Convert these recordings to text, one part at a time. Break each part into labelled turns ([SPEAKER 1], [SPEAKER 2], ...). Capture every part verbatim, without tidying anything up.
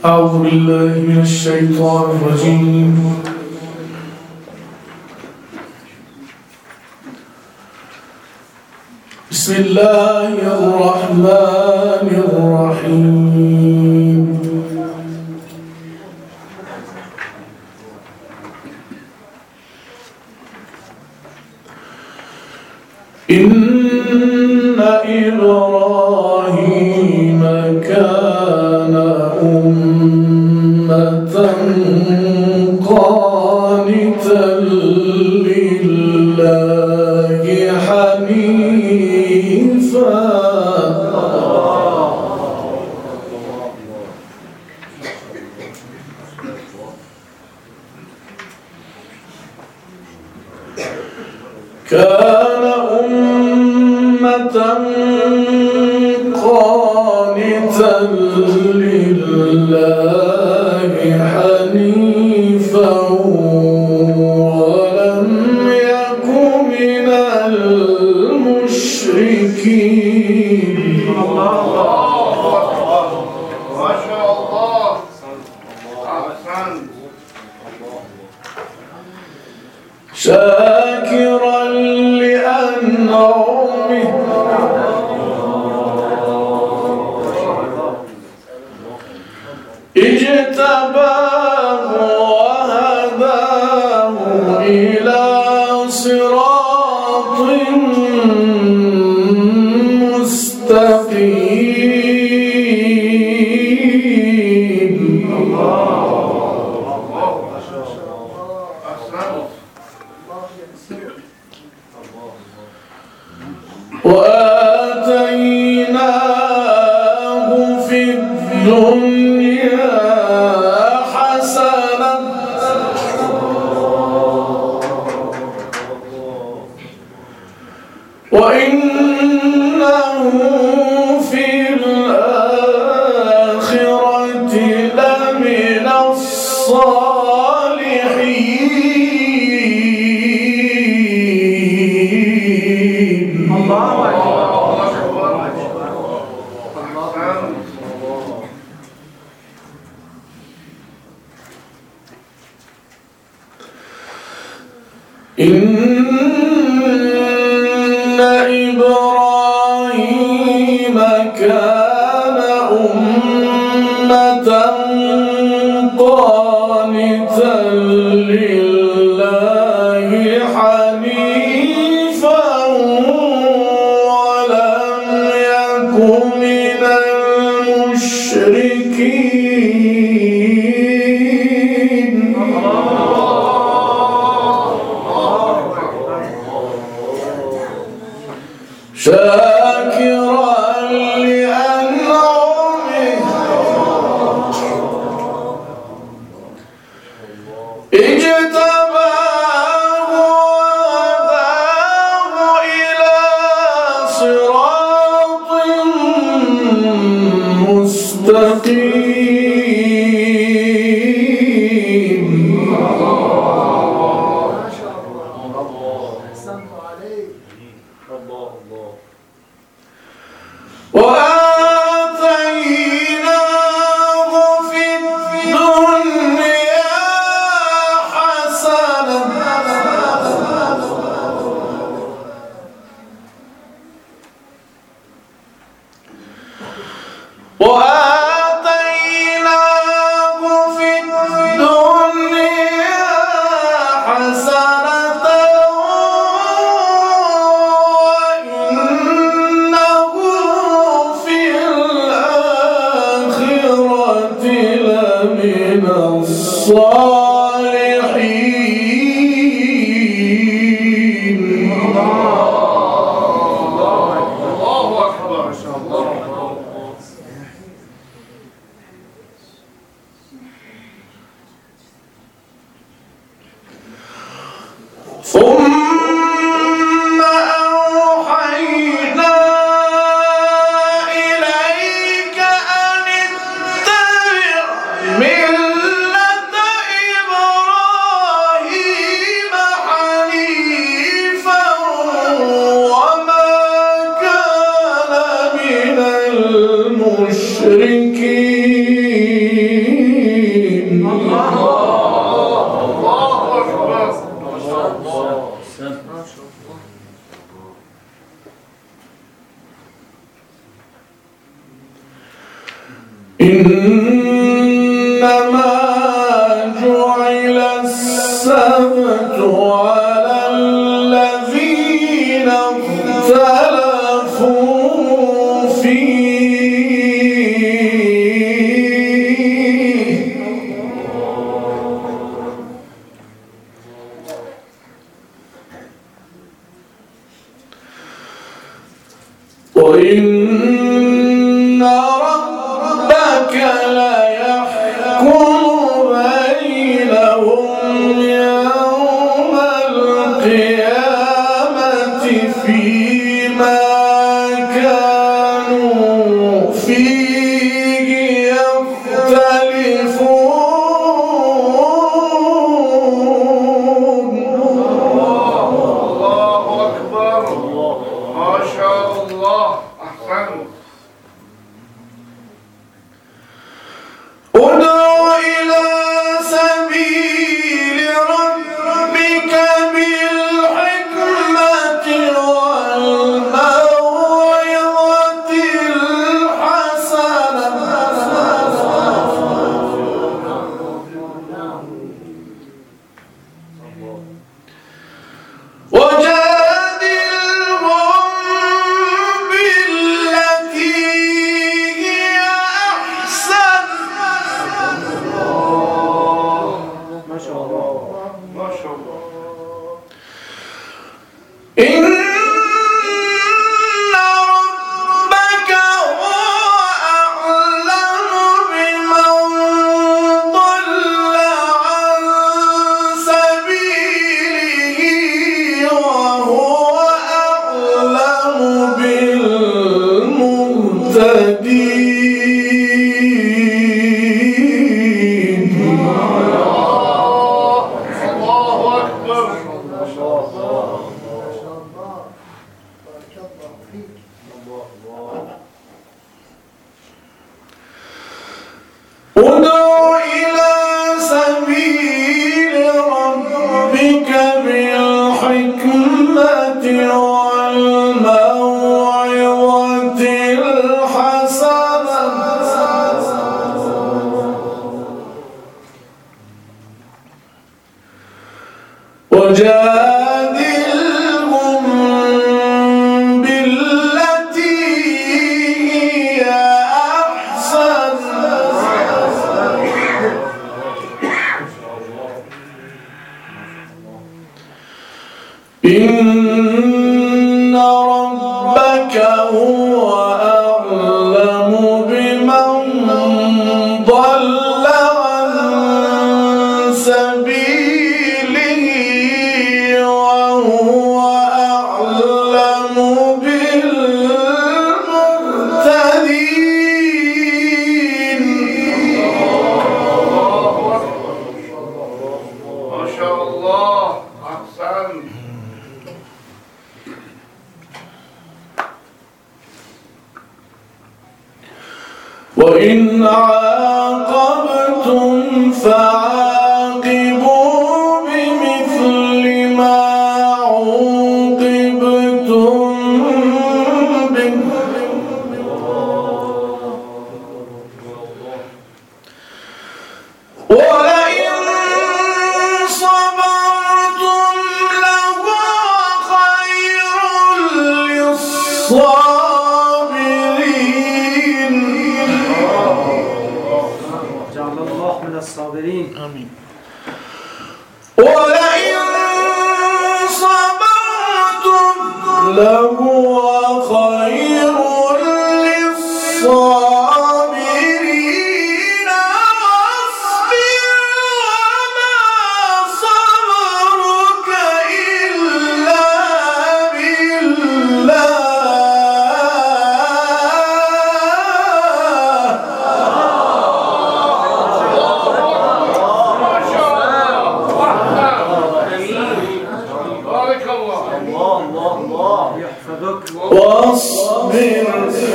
[SPEAKER 1] أعوذ بالله من الشيطان الرجيم. بسم الله الرحمن الرحيم. إن إبراهيم كان أمة قانتا لله حنيفا كان أمة قانتا لله حنيفا ولم يك من المشركين.
[SPEAKER 2] ما شاء الله.
[SPEAKER 1] شاكرا لأنعمه اجتباه وهداه إلى صراط مستقيم. وآتيناه في الدنيا حسنة وإنه في الآخرة لمن الصالحين. الله إن إبراهيم كان أمة قانتا لله حنيفا ولم يك من المشركين. شاكرا لأنعمه اجتباه وهداه إلى صراط مستقيم. وآتيناه في الدنيا حسنة وآتيناه في الدنيا حسنة وإنه في الآخرة لمن الصالحين.
[SPEAKER 2] الله أكبر. ما شاء الله.
[SPEAKER 1] ثم أوحينا إليك أن اتبع ملة إبراهيم حنيفا وما كان من المشركين. إن ربك ليحكم بينهم يوم القيامة فيما كانوا فيه يختلفون.
[SPEAKER 2] الله أكبر. ما شاء الله. أحسنت.
[SPEAKER 1] ادع إلى سبيل ربك بالحكمة والموعظة الحسنة وجادلهم بالتي هي أحسن.
[SPEAKER 2] ما شاء الله. ما شاء الله.
[SPEAKER 1] إن ربك هو أعلم بمن ضل عن سبيله وهو أعلم بالمهتدين.
[SPEAKER 2] الله أكبر.
[SPEAKER 1] ادع إلى سبيل ربك بالحكمة والموعظة الحسنة وجادلهم بالتي هي أحسن. إن ربك هو أعلم بمن ضل عن سبيله وهو أعلم بالمهتدين.
[SPEAKER 2] ما شاء الله. أحسنت.
[SPEAKER 1] وإن عاقبتم فعاقبوا بمثل ما عوقبتم به ولئن صبرتم لهو خير للصابرين.
[SPEAKER 3] جعل الله من الصابرين.
[SPEAKER 1] آمين. ولئن صبرتم لهو خير للصابرين. واصبر وما صبرك إلا بالله.
[SPEAKER 2] ما شاء الله. بارك الله.
[SPEAKER 3] الله الله الله يحفظك.
[SPEAKER 1] واصبر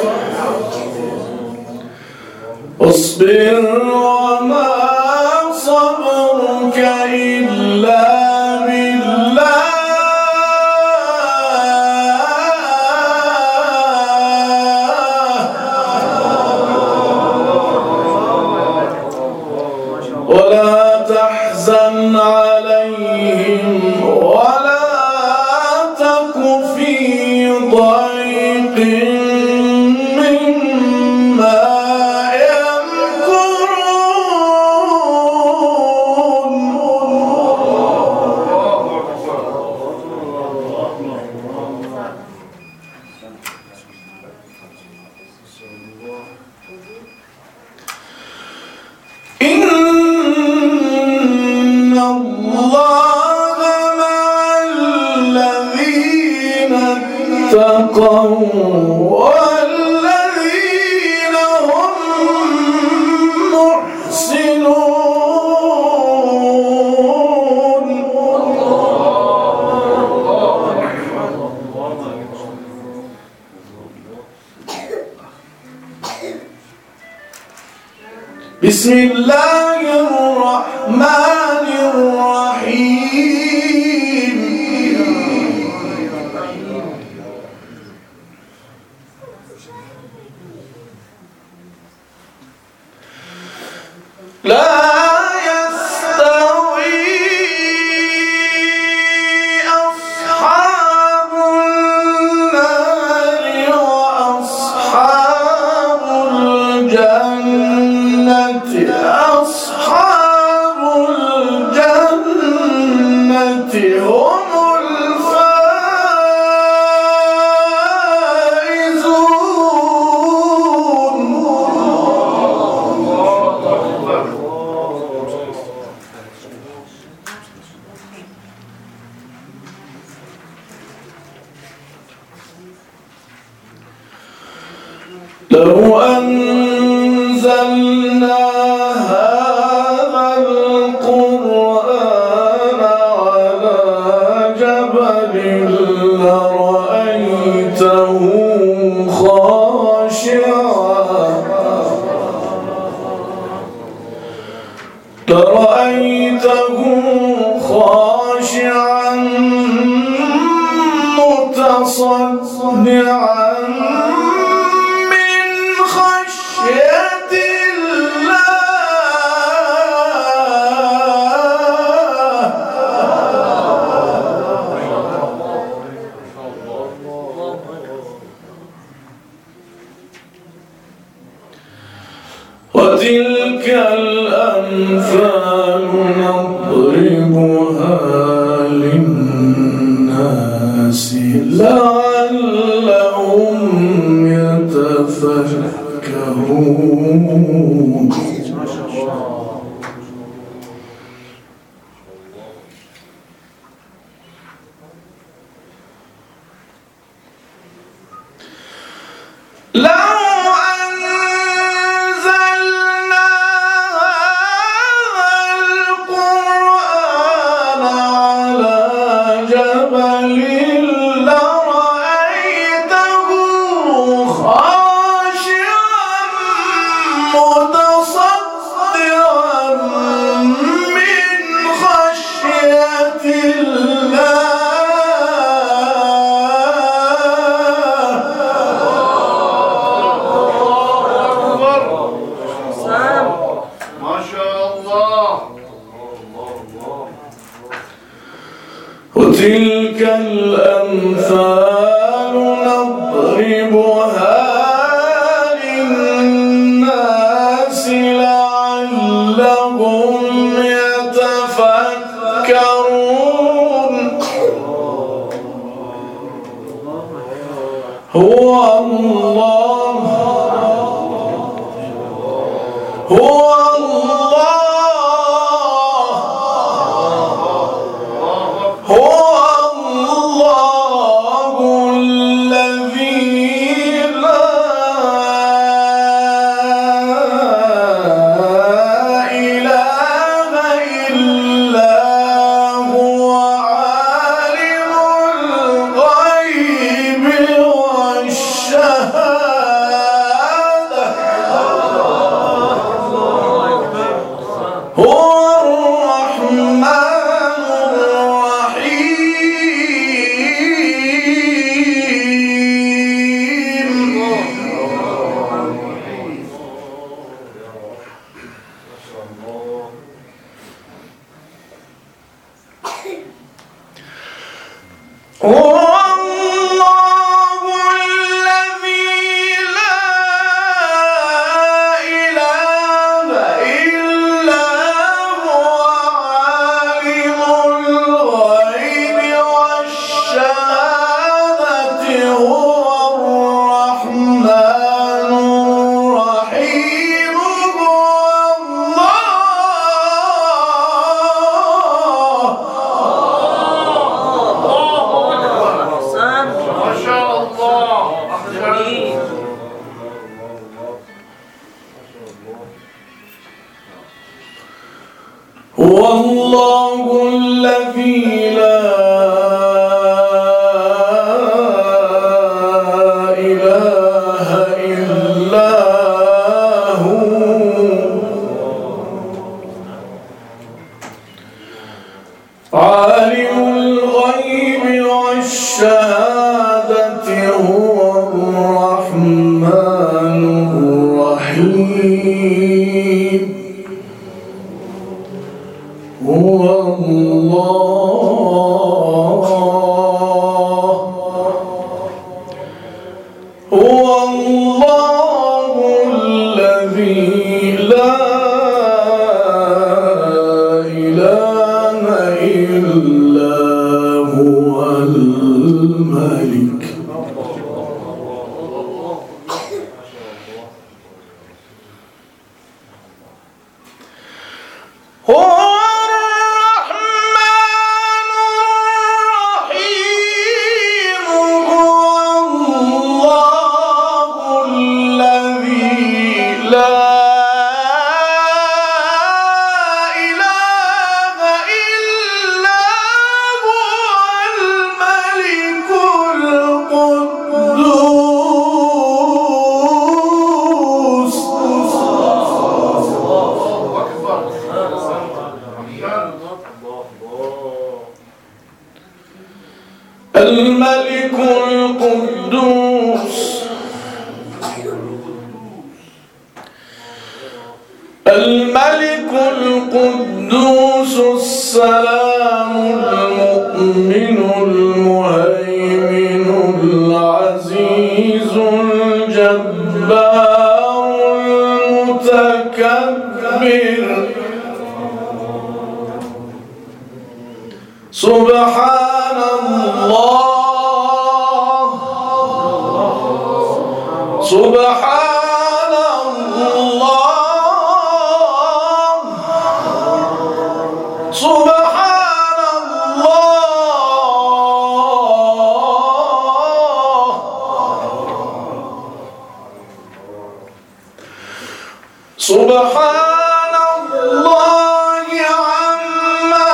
[SPEAKER 1] اصبر وما صبرك إلا بالله. ولا تحزن عليهم ولا تك في ضيق مما يمكرون. بسم الله الرحمن الرحيم لا لو أنزلنا هذا القرآن على جبل لرأيته خاشعا لرأيته خاشعا متصدعا وتلك الأمثال نضربها للناس لعلهم يتفكرون. وتلك الأمثال نضربها للناس لعلهم يتفكرون. هو الله هو والله الذي لا إله إلا هو هو الله هو الله الذي لا إله إلا هو الملك هو الملك القدوس الملك القدوس السلام المؤمن المهيمن العزيز الجبار المتكبر سبحان الله سبحان الله سبحان الله سبحان الله عما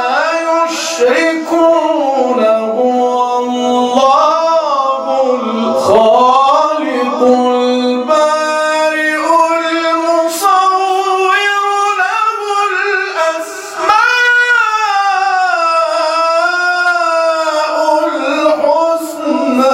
[SPEAKER 1] يشركون هو الله الخالق البارئ المصور له الأسماء الحسنى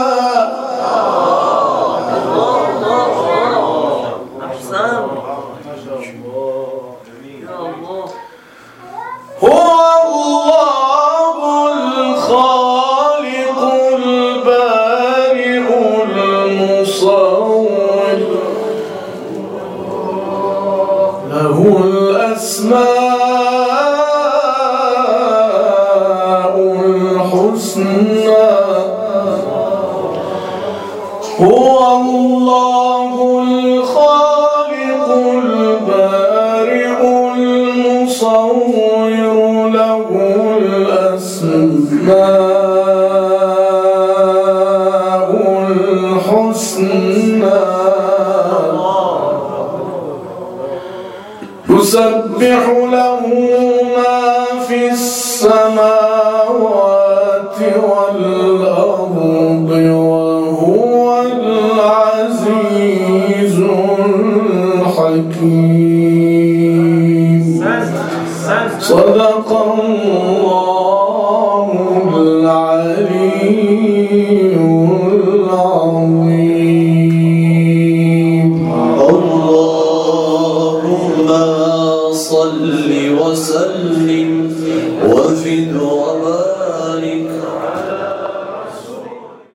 [SPEAKER 1] هو الله الخالق البارئ المصور له الأسماء الحسنى هو الله الخالق البارئ المصور له الأسماء الحسنى يسبح له ما في السماوات والأرض وهو العزيز الحكيم صدق الله العلي العظيم
[SPEAKER 4] اللهم صل وسلم وزد وبارك